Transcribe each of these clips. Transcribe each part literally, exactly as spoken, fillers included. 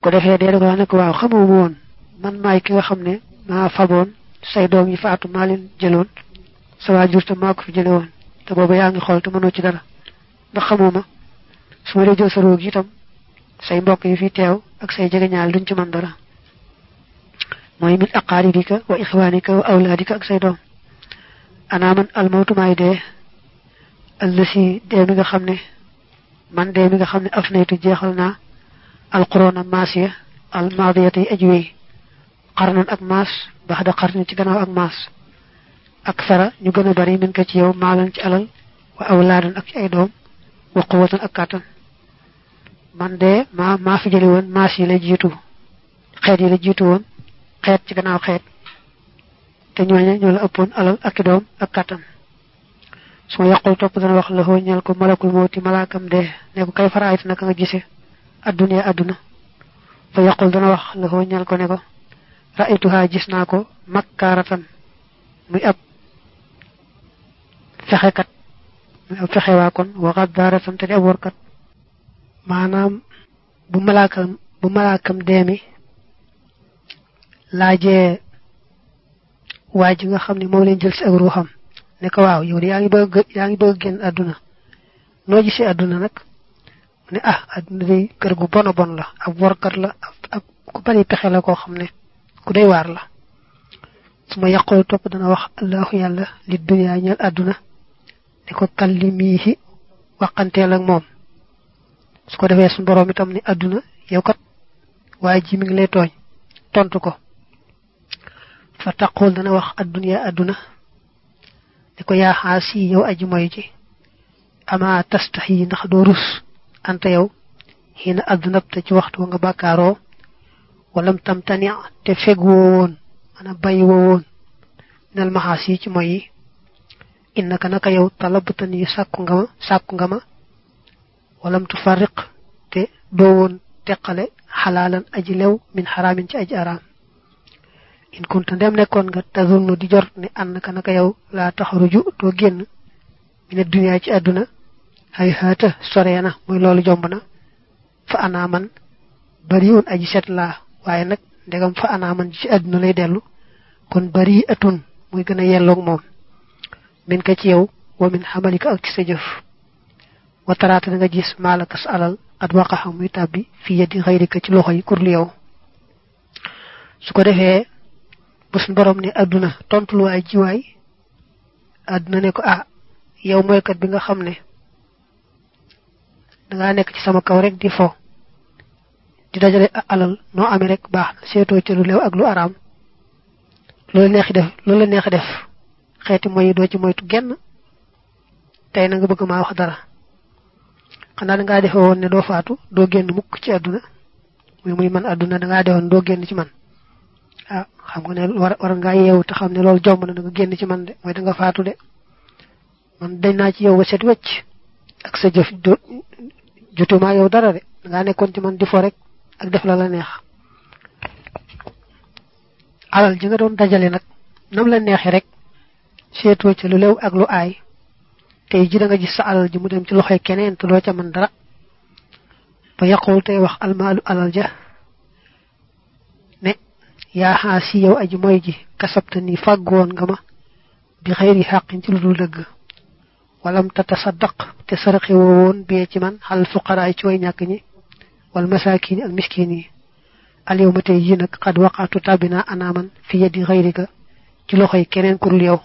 ko defee dee da ko nak waaw xamoo woon man maay ki nga xam ne maa faboon say doom yi faatu maa leen jëloon sa waajur te maa ko fi jële woon te booba yaa ngi xool te mënoo ci dara ndax xamoo ma su ma dee jël sa roog itam say mbokk yi fi teew ak say jegeñaal duñ ci mën dara mooy min aqaaribika wa ixwaanika wa awlaadika ak say doom ana man almawtu maay dee allasi dee mi nga xam ne man dee mi nga xam ne afnaytu jeexal naa alqurona maasiya almaadiyata yi aji wey qarnan ak maas baxda qarni ci gannaaw ak maas ak fara ñu gën a bari min ko ci yow maalan ci alal wa awlaadan ak ci ay doom wa quwwatan ak kàttan man de maa maa fi jëli woon maas yi la jiitu xeet yi la jiitu woon xeet ci gannaaw xeet te ñooña ñoo la ëppoon alal ak i doom ak kàttan su ma yàqul topp dana wax la xoo ñal ko malakul mawti malaakam de ne ko kay faraayit naka nga gise adduna adduna fa yàqul dana wax la xoo ñal ko ne ko ra'aytuha gis naa ko makkaaratan muy ab fexekat muy ab fexewaa kon wa gaddaaratan te di ab warkat maanaam bu malaakam bu malaakam deemi laajee waa ji nga xam ne moom leen jël si ak ruuxam ne ko waaw yow de yaa ngi bëgg yaa ngi bëgg génn àdduna noo gisee àdduna nag mu ne ah àdduna day kër gu bon a bon la ab warkat la ab ku bari pexe la koo xam ne ku day waar la su ma yàqoo topp dana wax allahu yàlla li dunya ñeel àdduna ne ko kallimihi waxanteel ak moom su ko defee suñu borom itam ni àdduna yow kat waaye ji mi ngi lay tooñ tontu ko fa taqul dana wax addunya àdduna ne ko yaa xaasi yow aji moy ji ama tastahi ndax doo rus anta yow xiina àdduna te ci waxtu nga bàkkaaroo walam tamtani te feg woo woon mana bàyyi woo woon minal maxaasi ci moy yi innaka naka yow talabtani sàkku nga ma sàkku nga ma walam tufarriq te doo woon teqale xalaalan aji lew min xaraamin ci aji araam in kunta ndem nekkoon nga tazunnu di jort ne annaka naka yow laa taxaruju doo génn mina dunya ci àdduna hay haata soreena muy loolu jomb na fa ana man bariwun aji set laa waaye nag ndegam fa ana man ci àdduna lay dellu kon bari atun muy gën a yelloog moom min ka ci yow wa min xamalika ak ci sa jëf wa taraata nga gis maalaka sa alal at waqaxa muy tàbbi fi yeddi xayrika ci loxo yi kurli yow su ko defee bu suñ borom ne àdduna tontul waay jiwaay àdduna ne ko ah yow mooy kat bi nga xam ne dangaa nekk ci sama kaw rek di fo di dajale alal noo amee rek baax na seetoo ci lu leew ak lu araam loolu neexi def loolu neexi def xeeti mooy doo ci moytu genn tey na nga bëgg maa wax dara xanaa dangaa defe woon ne doo faatu doo génn mukk ci àdduna muy muy man àdduna dangaa defoon doo génn ci man ah xam nga ne war war ngaa yeewu te xam ne loolu jomb na da nga génn ci man de mooy da nga faatu de man dañ naa ci yow ba set wecc ak sa jëf jotuma yow dara de dangaa nekkoon ci man di fo rek ak def la la neex alal ji nga doon dajale nag nam la neexee rek seetoo ci lu lew ak lu aay tey ji da nga gis sa alal ji mu dem ci loxoy keneen te doo ca man dara ba yaqul tey wax almaalu alal ja ne yaa xaasi yow aji mooy ji kasabta ni fàggoon nga ma bi xëyri xàqin ci lu dul dëgg walam tatasaddaq te saraxe woo woon bee ci man xal fuqaraay ci way ñàkk ñi wal masaakin ak miskin yi al yow ma tey ji nag xad waqaatu tabina anaaman fi yeddi xëyrika ci loxoy keneen kurul yow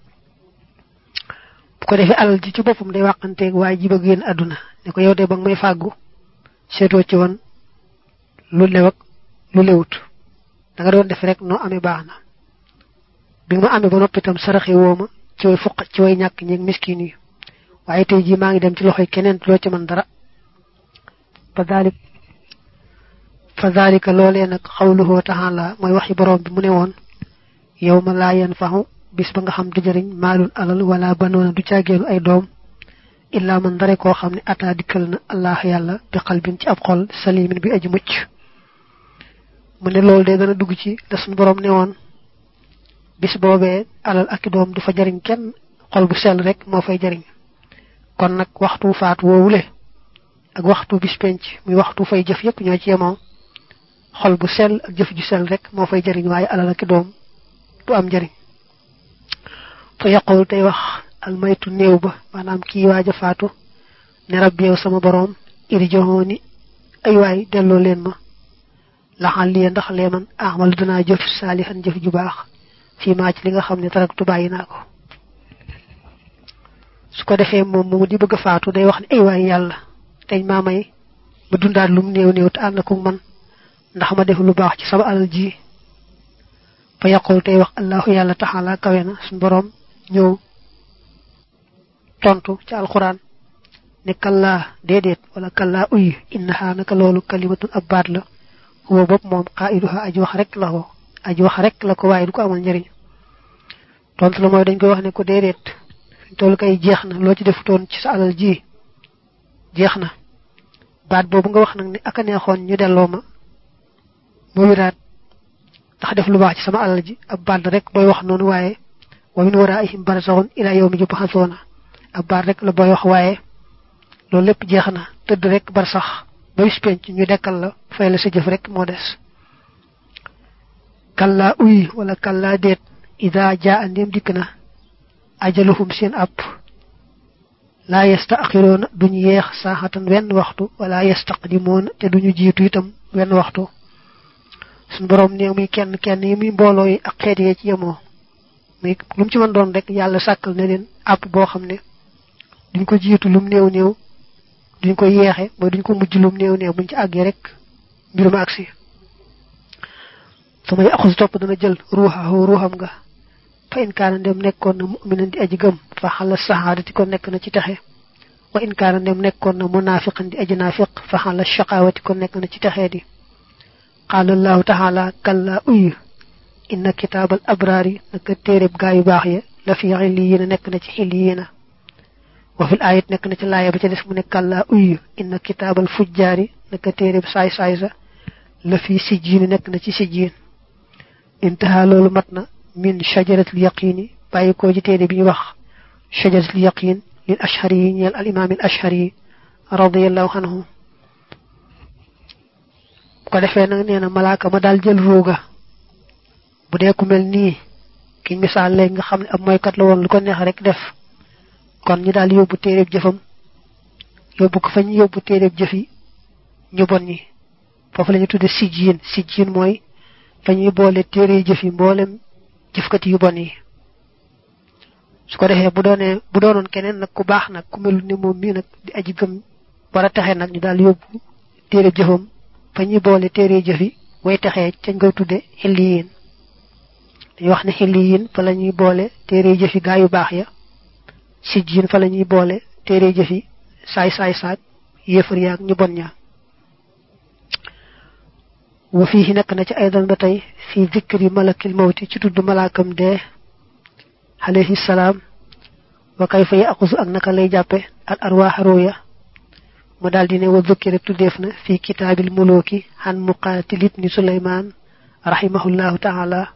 bu ko defee alal ji ci boppam day wàqanteeg waaye ji bëgg yéen àdduna ne ko yow de ba nga may fàggu seetoo ci woon lu lew ak lu lewut da nga doon def rek noo amee baax na bi nga ma amee ba noppi itam saraxe woo ma ci way fuq ci way ñàkk ñeeg miskin yi waaye tey jii maa ngi dem ci loxoy keneen loo ci man dara fa dalik fa dalika loolee nag xawluhu taala mooy waxi borom bi mu ne woon yow ma laa yanfahu bis ba nga xam du jëriñ maalul alal wala banoona du caageelu ay doom illa man dare koo xam ne ataa dikkal na allah yàlla bi xalbin ci ab xol salimin bi aji mucc mu ne loolu de dana dugg ci la suñu borom ne woon bis boobee alal ak doom du fa jariñ kenn xol bu sell rek moo fay jariñ kon nag waxtu faatu woowule ak waxtu bis penc muy waxtu fay jëf yépp ñoo ci yemoo xol bu sel ak jëf ju sel rek mo fay jariñ waye alal ak doom du am jariñ fa yaqul tay wax al maytu neew ba manam ki waja faatu ne rabbi yow sama borom irjooni ay way delo len ma la xali ndax leman amal dana jëf salihan jëf ju baax fi ma ci li nga xamne taraktu bayina ko su ko defé mom mu di bëgg faatu day wax ni ay way yalla tay ma may ma dundaat lum neew neew ta and ko man ndax ma def lu baax ci sama alal ji fa yaqul tay wax allah yalla ta'ala kawena sun borom ñew tontu ci alquran ne kalla dedet wala kalla uy innaha naka lolu kalimatun abad la huwa bop mom qaiduha aji wax rek la ko aji wax rek la ko way du ko amal njariñ tontu la moy dañ ko wax ne ko dedet tol kay jeexna lo ci defuton ci sa alal ji jeexna baat bobu nga wax nak ni aka neexon ñu delo ma mo wiraat tax def lu baax ci sama alal ji ab baat rek boy wax non waye wa min waraihim barzakhun ila yawmi yub'athuna ab baat rek la boy wax waye loolu lepp jeexna teud rek bar sax ba wis penc ñu dekkal la fay la sa jëf rek mo dess kalla uy wala kalla det ida jaa ndim dikna ajaluhum sin app la yasta'khiruna duñu yeex saahatan wenn waxtu wala yastaqdimun te duñu jiitu itam wenn waxtu sun borom ne muy kenn kenn yi muy mbolo yi ak xeet yi ci yemo muy lum ci man doon rek yalla sakal na len app bo xamne duñ ko jiitu lum neew neew duñ ko yeexé bo duñ ko mujj lum neew neew buñ ci aggé rek mbiruma aksi sama yaxus top dana jël ruuha ruuham nga fa in kana dem nekkon na mu'minan di aji gëm fa xala sahadati ko nekk na ci taxé wa in kana dem nekkon na munafiqan di aji nafiq fa xala shaqawati ko nekk na ci taxé di qala allah ta'ala kalla uy inna kitabal abrari nak tereb gaay bax ya la fi iliyina nekk na ci iliyina wa fil ayat nekk na ci laaya ba ci def mu ne kalla uy inna kitabal fujjari nak tereb say say sa la fi sijjin nekk na ci sijjin intaha lolu matna min shajaratul yaqini bayiko ci téré bi ñu wax shajaratul yaqin lil ashhari ñal al imam al ashhari radiyallahu anhu ko defé nak neena malaka ma dal jël roga bu dé ku melni ki misal lay nga xamni ab moy kat la won lu ko neex rek def kon ñu dal yobbu téré jëfam yobbu ko fañ yobbu téré jëfi ñu bon ñi fofu lañu tuddé sijjin sijjin moy fañuy boole téré jëfi mbolem jëfkati yu bon yi su ko defee bu doone bu doonon keneen nak ku baax nak ku melu ni moom mi nak di aji gëm wara taxé nak ñu dal yobbu téré jëfam fañuy boole téré jëfi way taxé ci nga tuddé xilliyin dañ wax ne xilliyin fa lañuy boole téré jëfi gaay yu baax ya sijjin fa lañuy boole téré jëfi say say saat yéfar yaak ñu bon ñaa wa fihi nak na ci aydan batay fi dhikri malakil maut ci tuddu malakam de alayhi salam wa kayfa ya'khudhu ak naka lay jappé al arwah ruya mo daldi ne wa dhikra tudefna fi kitabil muluki han muqatil ibn sulaiman rahimahullahu ta'ala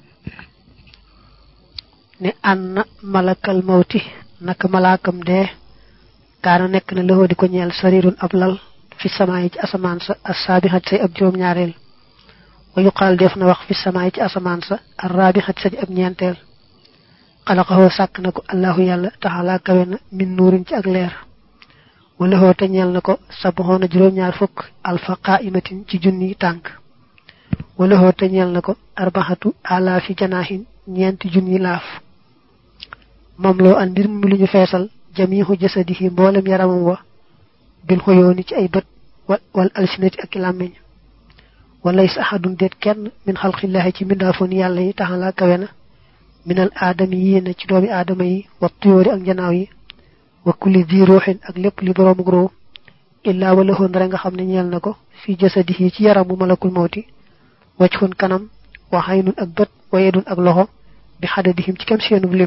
ne anna malakal maut nak malakam de kana nek na lo di ko ñeel sarirun ablal fi samay ci asaman sa as-sabihat say ab juroom ñaarel ويقال دفنا وقف في السماء أسمان سا الرابحة سج أب نيانتل خلقه ساكنكو الله يالا تعالى كوين من نور اك لير وله تنيال نكو سبحون جروم ñaar fukk alfa qa'imatin ci junni tank وله تنيال نكو arbahatu ala fi janahin ñent junni laaf mamlo an bir mu luñu fessal jamihu jasadihi mbolam yaramam wa bil khoyoni ci ay beut wal alsinati ak lamiñ وليس أحد ديت كن من خلق الله تي من دافون يالله تعالى كوينا من الآدميين تي دومي آدمي والطيور ak janaaw yi wa kulli dhi ruhin ak lepp li borom gro illa walahu ndara nga xamne ñeel nako fi jasadihi ci yaramu malakul mauti wajhun kanam wa haynun ak bat wa yadun ak loxo bi hadadihim ci kam seenu lim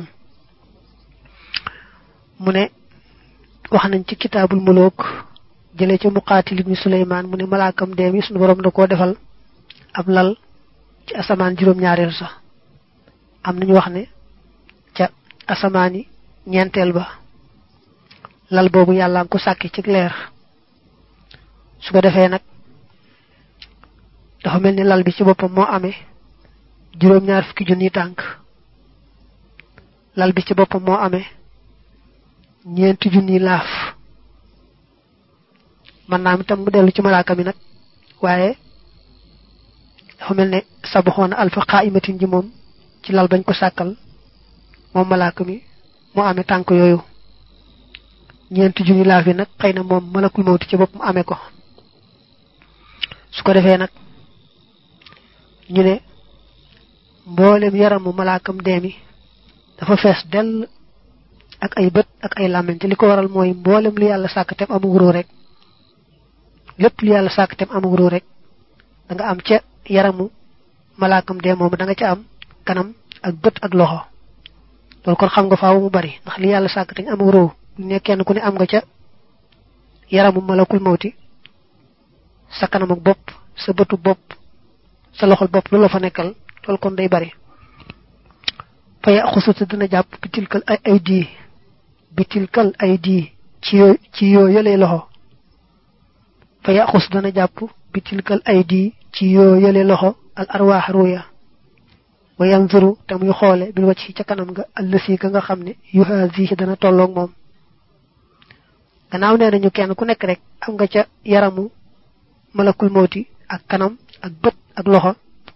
mune wax nañ ci kitabul muluk jele ci muqatil ibn sulaiman mune malakam dem yi sunu borom da ko defal ab lal ci asaman juroom ñaarel sax am nañu wax ne ca asamani ñentel ba lal bobu yalla ko sakki ci leer su ko defé nak dafa melni lal bi ci bopam mo amé juroom ñaar fukki junni tank lal bi ci bopam mo amé ñeenti junni laaf man naam tam mu delu ci malaaka mi nak waye dafa melni sabxona alfa qa'imatin ji mom ci lal bañ ko sakal mom malaaka mi mo amé tank yoyu ñeenti junni laaf yi nak xeyna mom malakul mawt ci bopam amé ko su ko defé nak ñu né mbolem yaramu malaakam demi dafa fess del ak ay beut ak ay lamine ci liko waral moy mbolem li yalla sak tem amu ro rek lepp li yalla sak tem amu ro rek da nga am ci yaramu malaakam de mom da nga ci am kanam ak beut ak loxo lol kon xam nga faawu mu bari ndax li yalla sak tem amu ro ne kenn ku ne am nga ci yaramu malakul mawti sa kanam ak bop sa beutu bop sa loxol bop lu la fa nekkal lol kon day bari fa ya khusutu dina japp bitilkal ay aydi bitilkal aydi ci yo ci yo yele loxo fa ya khus dina japp bitilkal aydi ci yo yele loxo al arwah ruya wa yanzuru tam yu xolé bil wacci ci kanam nga allasi ka nga xamne yuhazi dana tolok mom gannaaw neena ñu kenn ku nekk rek am nga ca yaramu malakul mawti ak kanam ak beut ak loxo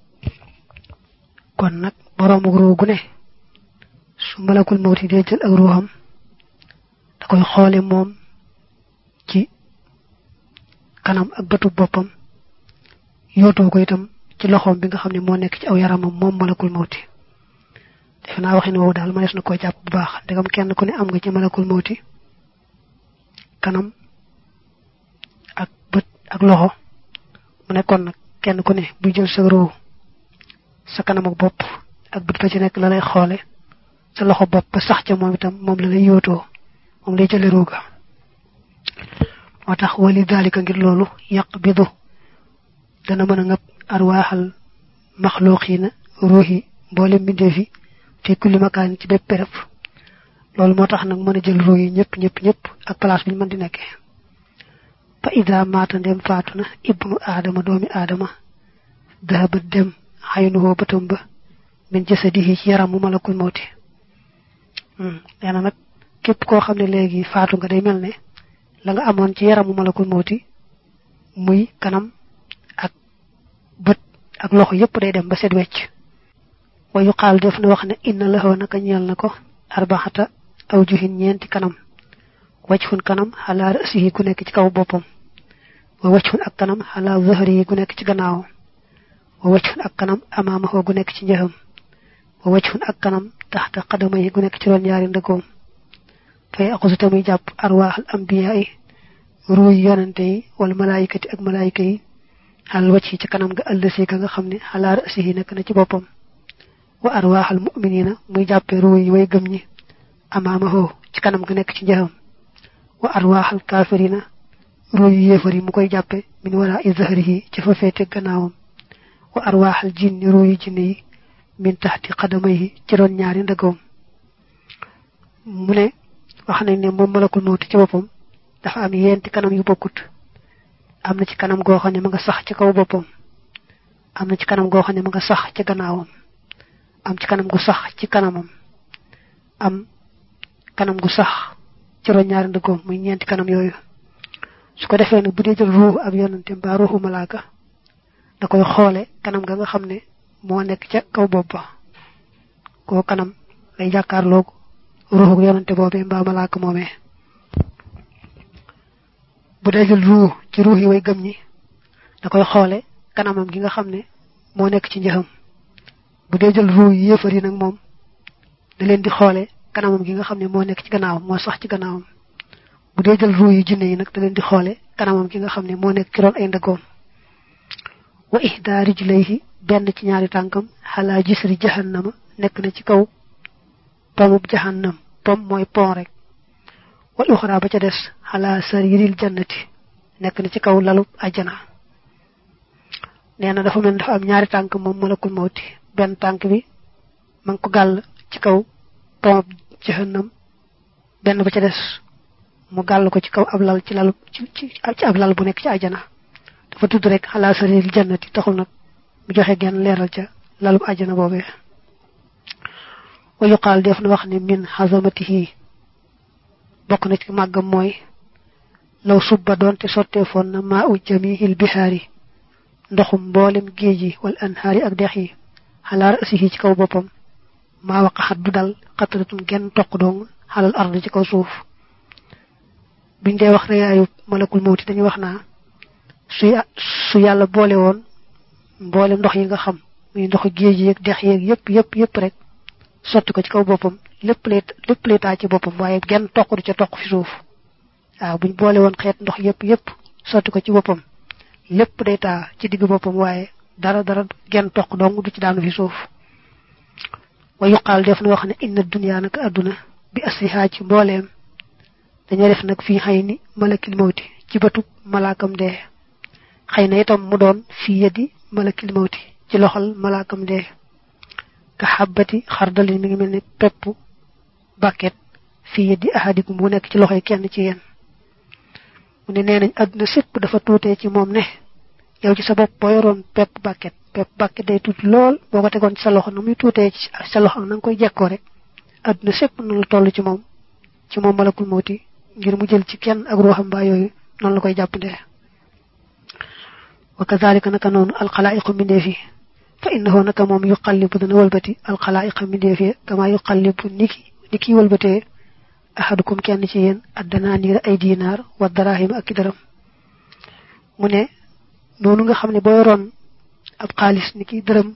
kon nak borom ru gu ne su malakul mawti de jël ak ruham da koy xolé mom ci kanam ak beutu bopam yoto ko itam ci loxom bi nga xamne mo nek ci aw yaramam mom malakul mawti defna waxina wo dal manes na ko japp bu baax ndegam kenn ku ne am nga ci malakul mawti kanam ak beut ak loxo mu ne kon nak kenn ku ne bu jël sa ru sa kanam ak bop ak beut fa ci nek la lay xolé sa loxo bop ba sax ci mom itam mom la lay yoto mom lay jël ruga motax wali dalika ngir lolu yaqbidu dana mëna ngap arwahal makhluqina ruhi bolé mbindé fi fi kulli makan ci bépp béréb lolu motax nak mëna jël ruhi ñepp ñepp ñepp ak place bi mën di nekké fa ida mata dem fatuna ibnu adama doomi adama dahaba dem haynuhu batum ba min jasadihi ci yaramu malakul mawti hmm yana nak kep ko xamne legi faatu nga day melne la nga amon ci yaramu malakul mawti muy kanam ak beut ak loxo yépp day dem ba set wecc wa yuqal def na wax ne inna lahu naka ñeel nako arba'ata awjuhin ñenti kanam wajhun kanam ala ra'sihi ku nekk ci kaw bopam wa wajhun ak kanam ala zahrihi ku nekk ci gannaaw wa wajhun ak kanam amamahu gu nekk ci njeham wa wajhun ak kanam tahta qadamayhi gu nekk ci ron ñaari ndegom fay aqusu tamuy japp arwahul anbiya'i ruuy yonante yi wal malaikati ak malaika yi hal wacci ci kanam ga allasi ka nga xamne ala ra'sihi nek na ci bopam wa arwahul mu'minina muy jappé ruuy way gëm ñi amamahu ci kanam ga nek ci njeham wa arwahul kafirina ruuy yefari mu koy jappé min wala izharihi ci fa fété gannaawam wa arwahul jinni ruuy jinni min tahti qadamayhi ci ron ñaari ndegom mu ne wax nañ ne mom malakul mawt ci bopam dafa am yenti kanam yu bokut amna ci kanam go xamne ma nga sax ci kaw bopam amna ci kanam go xamne ma nga sax ci gannaawam am ci kanam gu sax ci kanamam am kanam gu sax ci ron ñaari ndegom muy ñenti kanam yoyu su ko defé nak budé jël ruhu ab yonante ba ruhu malaka da koy xolé kanam ga nga xamne mo nek ci kaw boppa ko kanam lay jakarlo ruhu yonante bobé ba malaka momé budé jël ruhu ci ruhi way gëm ñi da koy xolé kanamam gi nga xamne mo nek ci njëxam budé jël ruhu yéfari nak mom da leen di xolé kanamam gi nga xamne mo nek ci gannaaw mo sax ci gannaawam budé jël ruhu yi jinné yi nak da leen di xolé kanamam gi nga xamne mo nek ci ron ay ndegom wa ihda rijlayhi ben ci ñaari tankam hala jisri jahannama nek na ci kaw pomub jahannam pom moy pon rek wal ukhra ba ca dess hala sariril jannati nek na ci kaw lalu aljana neena dafa mel dafa am ñaari tank mom malakul mawti ben tank bi man ko gal ci kaw pomub jahannam ben ba ca dess mu gal ko ci kaw ab lal ci lalu ci ci ab lal bu nek ci aljana dafa tudd rek hala sariril jannati taxul nak mu joxe genn leeral ca lalub àjjana boobee wa yuqaal def na wax ne min xazamatihi bokk na ci màggam mooy law subba doonte sotteefoon na maa u jamihil bihaari ndoxum mboolem géej yi wal anhaari ak dex yi xalaar asihi ci kaw boppam maa waqaxat du dal xataratun genn toq dong xalal ard ci kaw suuf biñ dee wax reyaayu malakul mawti dañuy wax naa su su yàlla boole woon mboolem ndox yi nga xam muy ndoxu géej yi ak dex yeeg yëpp yëpp yëpp rek sotti ko ci kaw boppam lépp lay lépp lay taa ci boppam waaye genn toq du ca toq fi suuf waaw buñ boole woon xeet ndox yëpp yëpp sotti ko ci boppam lépp day taa ci digg boppam waaye dara dara genn toq dong du ci daanu fi suuf wa yuqaal def na wax ne inna dunya naka adduna bi asliha ci mbooleem dañu def nag fii xëy ni malakil mawti ci bëtub malaakam dee xëy na itam mu doon fii yadi malakil mawti ci loxol malaakam dee ka xabbati xardalin mi ngi mel ne pepp bàkket fii yadi ahadikum mu nekk ci loxoy kenn ci yéen mu ne nee nañ adduna sépp dafa tuutee ci moom ne yow ci sa bopp boo yoroon pepp bàkket pepp bàkket day tuuti lool boo ko tegoon ci sa loxo na muy tuutee ci sa loxo na nga koy jekkoo rek adduna sépp noonu la toll ci moom ci moom malakul mawti ngir mu jël ci kenn ak ruuxam ba yooyu noonu la koy jàppandee wa kazalika naka noonu alxalaa'iqu mindeefi fa innahu naka moom yuqallibu dana walbati alxalaa'iqa mindeefi kama yuqallibu niki niki walbatee ahadukum kenn ci yéen addanaaniira ay dinaar wa darahima ak i daram mu ne noonu nga xam ne boo yoroon ab xaalis niki dërëm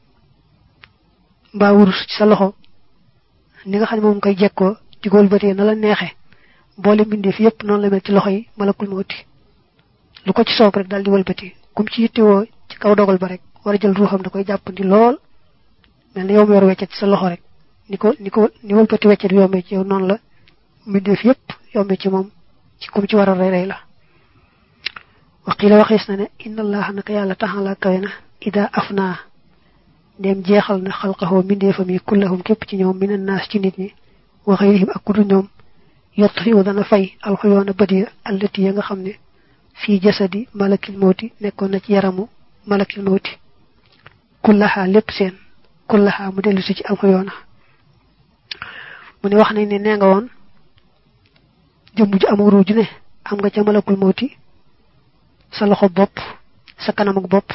mbaa wurus ci sa loxo ni nga xam ne moom koy jekkoo ci walbatee na la neexe boole mbindeef yépp noonu la mel ci loxo yi malakul mawti lu ko ci soob rek daal di walbati kum ci yittewoo ci kaw dogal ba rek war a jël ruuxam da koy jàppandi lool mel na yow mu yor weccet ci sa loxo rek ni ko ni ko ni walbati weccet yombee ci yow noonu la mbindeef yépp yombee ci moom ci kum ci war a rey rey la waqila waxees na ne inna allaha naka yàlla taxala kawe na ida afna ndem jeexal na xalqahoo mbindeefam yi kullahum képp ci ñoom minan naas ci nit ñi wa xayrihim ak kudu ñoom yott fi dana fay alxuyoona badiya allati ya nga xam ne fii jasadi malakil mawti nekkoon na ci yaramu malakil mawti kullaha lépp seen kullaha mu dellu si ci alxuyoona mu ne wax nañ ne nee nga woon jëmm ju am ruu ju ne am nga ca malakul mawti sa loxo bopp sa kanam ak bopp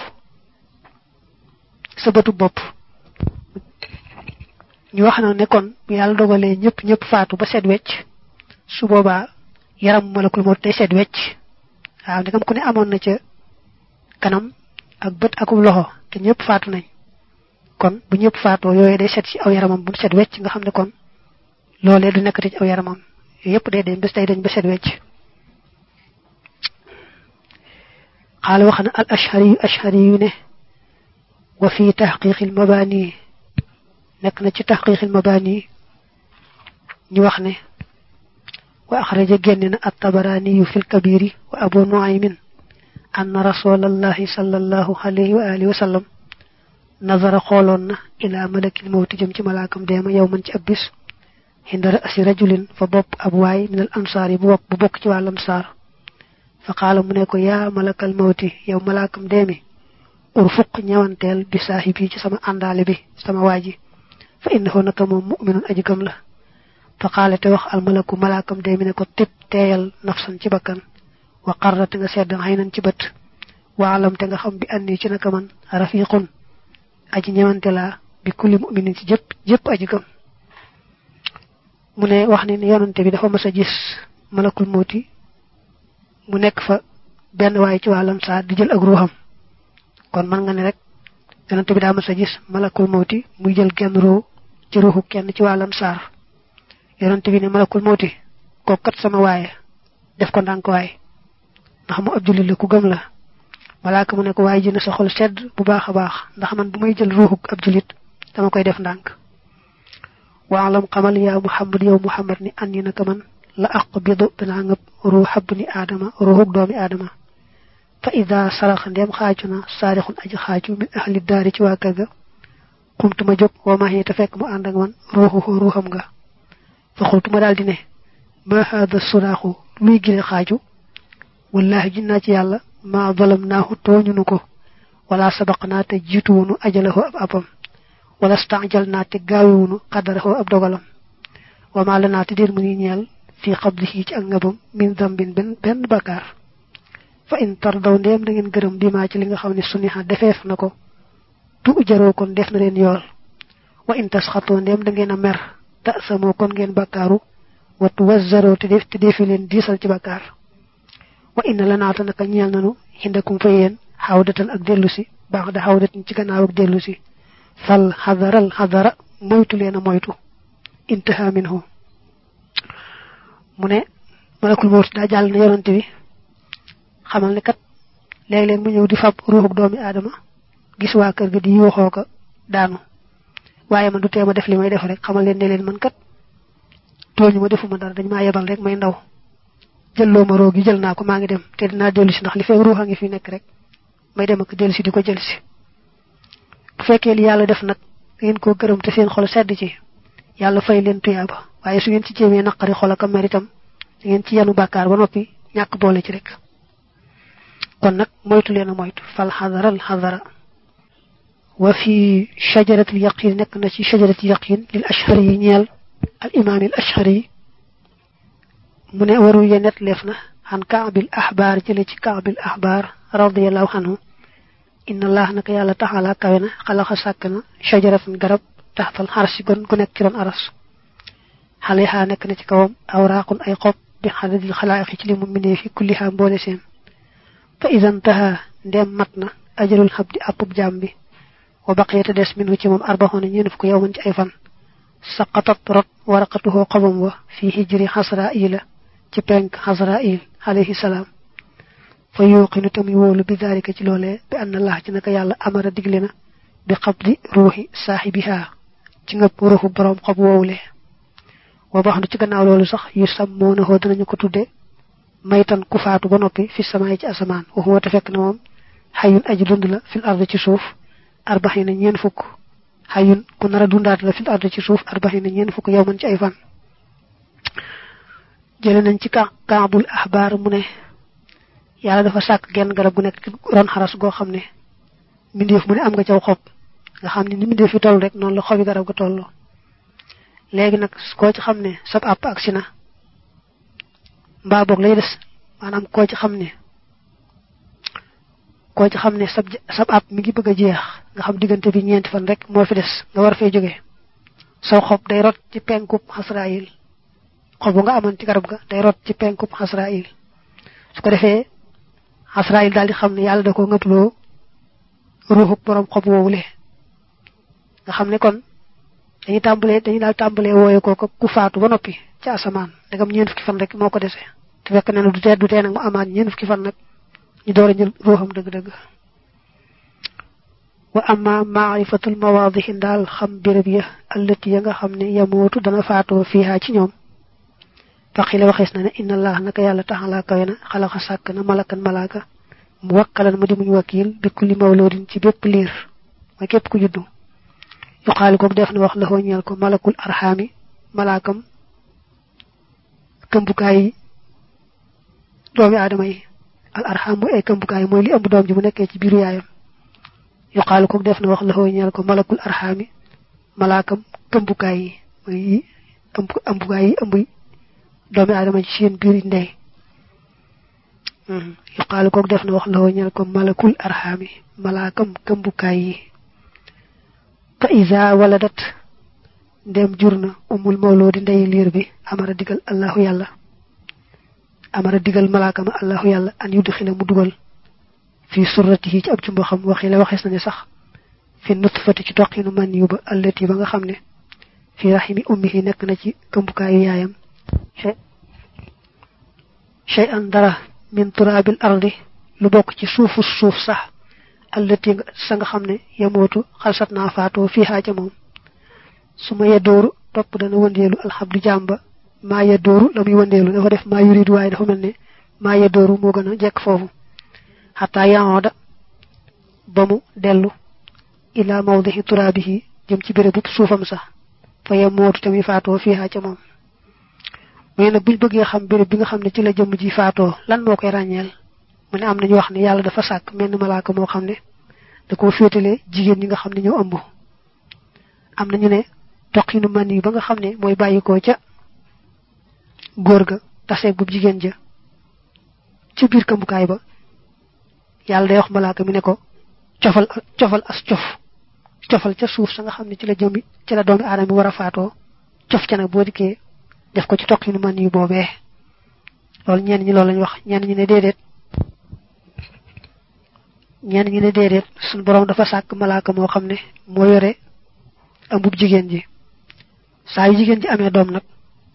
sa bëtu bopp ñu wax na ne kon bu yàlla dogalee ñëpp ñëpp faatu ba set wecc su boobaa yaram malakul mawti day set wecc waaw ndegam ku ne amoon na ca kanam ak bët ak loxo te ñëpp faatu nañ kon bu ñëpp faatoo yooyu day set ci aw yaramam bu set wecc nga xam ne kon loolee du nekkati ci aw yaramam yooyu yëpp day dem bés day dañ ba set wecc xaala wax na al ashari ashari yu ne wa fi taxqiqil mabani nekk na ci taxqiqil mabani ñu wax ne wa axraja génn na at-Tabarani fi al-Kabir wa Abu Nu'aym anna rasulallahi sallallahu alayhi wa alihi wa sallam nazara xooloon na ila malakil mawti jëm ci malaakam deema yow man ci ab bis hindara asi rajulin fa bopp ab waay min al ansaar yi bu bopp bu bokk ci wàll ansaar fa qaala mu ne ko yaa malakal mawti yow malaakam deemi urfuq ñëwanteel bi saahibi ci sama àndaale bi sama waaji fa innahu naka moom mu'minun aji gëm la fa qaala te wax al malaku malaakam deemi ne ko tib teeyal nafsan ci bakkan wa qarrat nga sedd xaynan ci bët wa alam te nga xam bi anni ci naka man rafiqun aji ñëwante laa bi kulli mu'minin ci jëpp jëpp aji gëm mu ne wax ne ni yonante bi dafa mas a gis malakul mawti mu nekk fa benn waaye ci wàllam saa di jël ak ruuxam kon man nga ne rek yonante bi daa mas a gis malakul mawti muy jël genn ruu ci ruuxu kenn ci wàllam saar yonante bi ne malakul mawti kooku kat sama waaye def ko ndànk waay ndax mu ab jullit la ku gëm la malaaka mu ne ko waaye ji na sa xol sedd bu baax a baax ndax man bu may jël ruuxu ab jullit dama koy def ndànk waalam xamal yaa muhammad yow muhammad ni andi naka man la aqbidu danaa ngëb ruuxa bni aadama ruuxuk doomi aadama fa ida sarax ndem xaaju na saarixun aji xaaju min ahli daari ci waa kër ga xumtuma jóg wa ma te fekk mu ànd ak man ruuxu ruuxam nga fa xultuma daal di ne ma haada suraaxu luy gile xaaju wallahi jinnaa ci yàlla ma zalam naahu tooñunu ko wala sabaqna te jitunu ajalahu ab abam wala sta'jalna te gaawunu qadarahu ab dogalam wa ma lana te dir mu ñeel fi qablihi ci ak ngabam min dambin ben ben bakar fa in tardaw ndem da ngeen gërëm bima ci li nga xamni suniha defeef nako tu jaro kon def na len yool wa in taskhatu ndem da ngeen mer ta samo kon ngeen bakaru wa tuwazzaru te def te def len disal ci bakar wa inna lana ta naka ñeel nanu hindakum fa yeen hawdatan ak delusi ba'da hawdatin ci gannaaw ak delusi fal hadaral hadara moytu leena moytu intaha minhu mune malakul mawt da jall na yonante bi xamal ne kat leg leg mu ñew di fab ruuxuk doomi adama gis wa kër ga di waxo ko daanu waye man du téma def limay def rek xamal leen ne leen man kat toñu ma defuma dara dañ ma yebal rek may ndaw jëllo ma roogi jël naa ko maa ngi dem te dina delu ci ndax li fay ruuxa ngi fi nek rek may dem ak delu ci diko jël ci bu fekkee li yàlla def nag ngeen ko gërëm te seen xol sedd ci yàlla fay leen tuyaaba waaye su ngeen ci jéemee naqari xol ak meritam ngeen ci yanu bàkkaar ba noppi ñàkk boole ci rek kon nag moytu leen a moytu fal hadaral hadara wa fi shajaratil yaqin nekk na ci shajaratil yaqin lil ashhari ñeel al imam al ashhari mu ne waru ye net leef na han ka'bil ahbar jële ci ka'bil ahbar radiyallahu anhu inna allah naka yalla ta'ala kawena khalaqa sakna shajaratan garab tahtal harsi gon gu nek ci ron aras haliha nek na ci kawam awraqun ay xob bi hadidil khalaiq ci limu mine fi kulliha mbole sen fa idan taha ndem matna ajrul habdi apub jambi wa baqiyata des minhu ci mom arba'una ñeen fuk yawman ci ay fan saqatat rat waraqatuhu qabam wa fi hijri hasra'ila ci penk hasra'il alayhi salam fa yuqinu tam wolu bi dalika ci lolé bi anna allah ci naka yalla amara diglena bi qabdi ruhi sahibiha ci nga ruhu borom xob wowulé wa baxdu ci gannaaw lolu sax yu sammoona ho danañu ko tuddé maytan ku faatu ba noppi fi samay ci asaman wa huwa tafek na mom hayun aji dund la fil ardi ci suuf arba'ina ñeen fukk hayun ku nara dundaat la fil ardi ci suuf arba'ina ñeen fukk yawman ci ay fan jëlé nañ ci ka kaabul ahbar mu ne yalla dafa sak genn garab gu nek ron xaras go xamne mindeef mu ne am nga ciaw xob nga xamni ni mindeef fi toll rek non la xobi garab ga tollo legi nak ko ci xamne sab app ak sina mba bok lay dess manam ko ci xamne ko ci xamne sab sab app mi ngi bëgg jeex nga xam digënté bi ñent fan rek mo fi dess nga war fay joggé saw xob day rot ci penkup hasrail xobu nga amon ci garab ga day rot ci penkup hasrail su ko defé Asraïl daldi xamne yalla da ko ngëplo ruuxu borom xob wowulé nga xamne kon dañuy tambalé dañuy dal tambalé woyé ko ko ku faatu ba nopi ci asaman dagam ñeen fukki fan rek moko déssé te fekk na du té du té nak mu amaan ñeen fukki fan nak ñu doora ñël ruuxam deug deug wa amma ma'rifatul mawadih dal xam birab ya allati ya nga xamne yamutu dana faatu fiha ci ñoom faqila waxes na ne inna allah naka yalla ta'ala kawena khalaqa sakna malakan malaka muwakkalan mu di muñ wakil bi kulli mawludin ci bepp lire ma kep ku juddu yuqalu ko def na wax la ho ñal ko malakul arhami malakam kambukay doomi adama yi al arham ay kambukay moy li ëmb doom ji mu nekké ci biiru yaayam yuqalu ko def na wax la ho ñal ko malakul arhami malakam kambukay moy ëmb ëmbukay ëmb doomi adama ci seen biir ndey hmm yuqalu ko def na wax la ñal ko malakul arhami malakam kambukay yi fa iza waladat dem jurna umul mawludi ndey liir bi amara digal allahu yalla amara digal malakama allahu yalla an yudkhila mu dugal fi surratihi ci ab ci mboxam waxi la waxes na sax fi nutfati ci toqinu man yuba allati ba nga xamne fi rahimi ummihi nek na ci kambukay yaayam shay'an dara min turabil ardi lu bok ci suufu suuf sax allati sa nga xamne yamotu khalsatna faatu fi haaja mom suma yadoru top dana wondelu alhabdu jamba ma yadoru lamuy wondelu dafa def ma yuridu way dafa melni ma yadoru mo gëna jek fofu hatta yaoda bamu delu ila mawdihi turabihi jëm ci bërebu suufam sax fa yamotu tammi faatu fi haaja mom wéna buñ bëggé xam bëre bi nga xamné ci la jëm ji faato lan mo koy ragnel mu ne am nañu wax ni yalla dafa sak melni malaka mo xamné da ko fétalé jigéen ñi nga xamni ñoo ëmb am na ñu ne toqinu man yi ba nga xamne moy bayiko ca góor ga tassé bu jigéen ja ci biir kambukaay ba yalla day wax malaaka mi ne ko ciofal ciofal as ciof ciofal ca suuf sa nga xamni ci la jëmi ci la doomi aadama wara faato ciof ca nak bo diké def ko ci toqinu man yi bobé lol ñen ñi lol lañ wax ñen ñi ne dédét ñen ñi ne dédét sun borom dafa sak malaaka mo xamne mo yoré ambub jigéen ji saa yu jigéen ji amee doom nag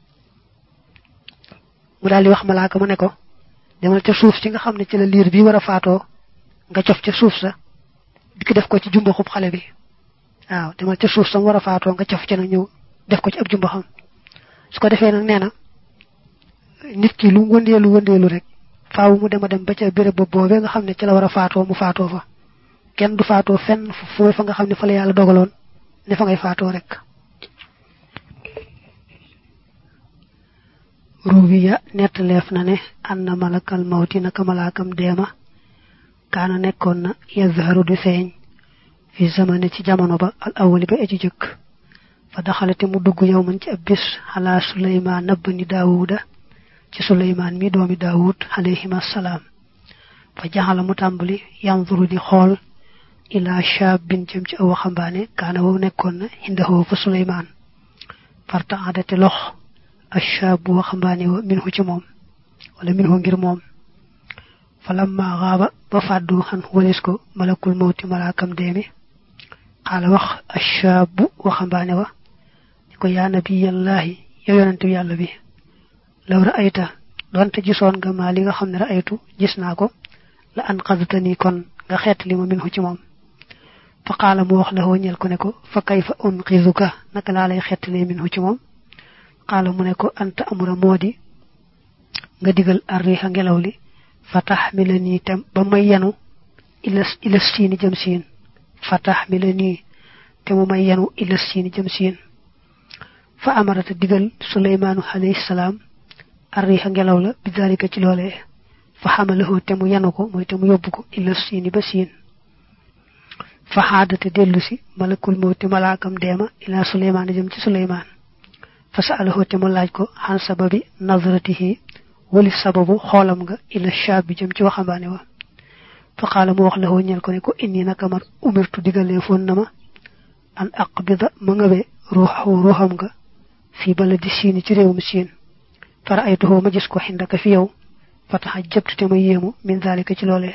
mu daal di wax malaaka mu ne ko demal ca suuf ci nga xam ne ci la liir bi war a faatoo nga cof ca suuf sa dikk def ko ci jumbaxub xale bi waaw demal ca suuf sa mu war a faatoo nga cof ca nag ñëw def ko ci ab jumbaxam su ko defee nag nee na nit ki lu wëndeelu wëndeelu rek faaw mu dem a dem ba ca béréb ba boobee nga xam ne ci la war a faatoo mu faatoo fa kenn du faatoo fenn fu fa nga xam ne fa la yàlla dogaloon ne fa ngay faatoo rek ruwiya nettaleef na ne anna malakal mawti naka malaakam deema kaana nekkoon na yazharu di feeñ fi zamane ci jamono ba al awali ba eji jëkk fa daxalate mu dugg yow man ci ab bis ala suleymaan nabni daawuda ci suleymaan mi doomi daawud alayhima salaam fa jaxala mu tàmbali yanzuru di xool ila shabin jëm ci aw xambaane kaana wo nekkoon na indahu fa suleymaan farta adate lox ashab wa xambaane wa minhu ci moom wala minhu ngir moom falamma gaaba ba fàddu xan walis ko malakul mawti malaakam deemi xaala wax ashab wa xambaane wa ko yaa nabiyallahi yow yonent yàlla bi law ra'ayta doonte gisoon nga maa li nga xam ne ra'aytu gis naa ko la anqadtani kon nga xeet li ma minhu ci moom fa qala mu wax la ho ñel ko ne ko fa kayfa unqizuka naka la lay xettale minhu ci mom qala mu ne ko anta amura modi nga digal arriha ngelaw li fatahmilani tam ba may yanu ila ila sini jëm sin fatahmilani te mu may yanu ila sini jëm sin fa amarata digal sulaymanu alayhi salam arriha ngelaw la bi dalika ci lolé fa hamalahu te mu yanu ko moy te mu yobbu ko ila sini ba sin fa hadata delusi malakul mawti malakam dema ila suleyman jëm ci suleyman fa sa'alahu te mu laaj ko han sababi nazratihi wali sababu xolam nga ila shab jëm ci waxambaane wa fa qala mu wax la ho ñel ko ne ko inni nakamat umirtu digale fon nama an aqbida ma ngabe ruhu ruham nga fi baladi sin ci rewum sin fara aytuhu ma gis ko hindaka fi yow fatahajjabtu te ma yemu min zalika ci lolé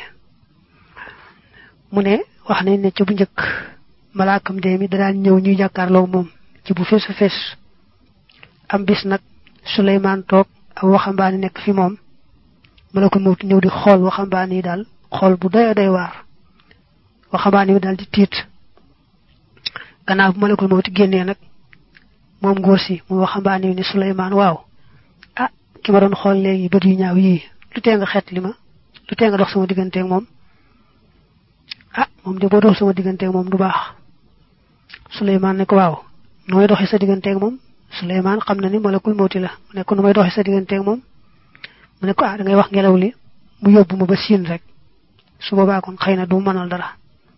mu ne wax nañ ne ci bu ñëk malaakam deemi da daan ñëw ñuy jàkkaarloo moom ci bu fess fess am bis nag Suleymaan toog ak waxambaane nekk fi moom malakul mawt ñëw di xool waxambaane yi daal xool bu doy doy waar waxambaane yi daal di tiit gannaaw bu malakul mawt génnee nag moom góor si mu waxambaane yi ne Suleymaan waaw ah ki ma doon xool léegi bët yu ñaaw yii lu tee nga xeet li ma lu tee nga dox sama diggante ak moom ah mom de bo dox sama digënté ak mom du baax Suleymaan ne ko waaw noy doxé sa digënté ak mom Suleymaan xamna ni malakul mawti la ne ko noy doxé sa digënté ak mom mu ne ko ah da ngay wax ngelaw li mu yobbu ma ba siin rek su boba kon xeyna du manal dara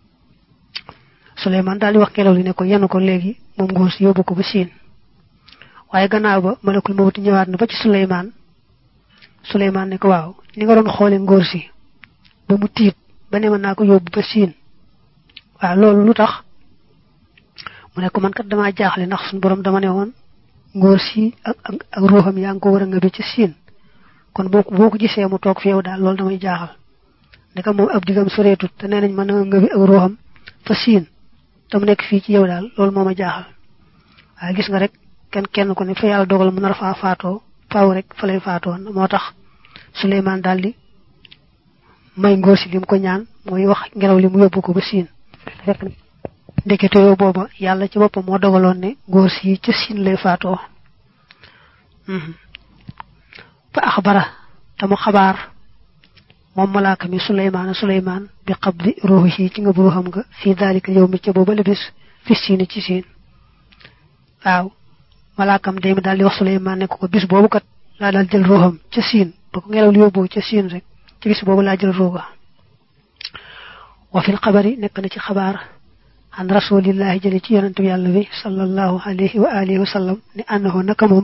Suleymaan dal di wax ngelaw li ne ko yanu ko légui mom goor ci yobbu ko ba siin waye gannaaw ba malakul mawti ñëwaat na ba ci Suleymaan Suleymaan ne ko waaw ni nga doon xolé ngor si ba mu tiit bané man nako yobbu ba siin wa lolou lutax mu ne ko man kat dama jaaxle ndax sun borom dama ne won ngor si ak ak ruham yang ko wara nga be ci siin kon boko boko gisé mu tok fi yow dal lolou damay jaaxal neka mom ab digam soreetut te nenañ man nga bi ak ruham fa siin tam nek fi ci yow dal lolou moma jaaxal ay gis nga rek ken kenn ko ne fa yalla dogal mu nar fa faato faaw rek fa lay faato motax Suleymaan daldi may ngor ci lim ko ñaan moy wax ngelaw li mu yobbu ko ba siin rek ndekete yo boba yalla ci bopam mo dogalon ne ngor ci ci siin lay faato hmm fa akhbara tamu xabar mom malaka mi Suleymaan Suleymaan bi qabdi ruhi ci nga ruham nga fi dalika yawmi ci boba le bis fi siin ci siin waaw malakam dem daldi wax Suleymaan ne ko bis bobu kat la dal jël ruham ci siin ba ko ngelaw li yobbu ci siin rek ci bis bobu la jël ruga wa fil khabari nek na ci xabar an rasulillahi jële ci yonentu yalla bi sallallahu alayhi wa alihi wa sallam ni annahu naka mom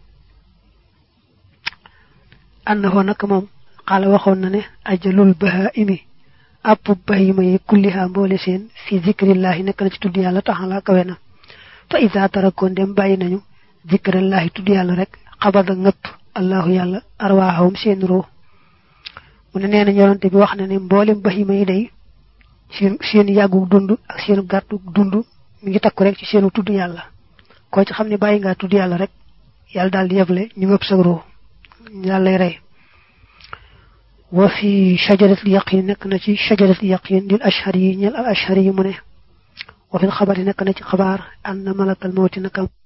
annahu naka mom qala waxon na ne ajalul bahaimi app bahima yi kulliha mbole seen fi zikrillahi nek na ci tuddu yalla taala kawena fa iza tarakon dem bayyi nañu zikrillahi tuddu yalla rek qabada ngep allah yalla arwahum seen ro mu ne neena yonente bi wax na ne mbolem bahima yi day seen seen yagu dundu ak seen gattu dundu mi ngi takku rek ci seenu tuddu yalla ko ci xamni bayyi nga tuddu yalla rek yalla dal di yeble ñu ngep sa ro yalla ray wa fi shajarat al-yaqin nek na ci shajarat al-yaqin lil ashhari ñal al ashhari mu ne wa fi al-khabar nek na ci khabar anna malakal maut nakam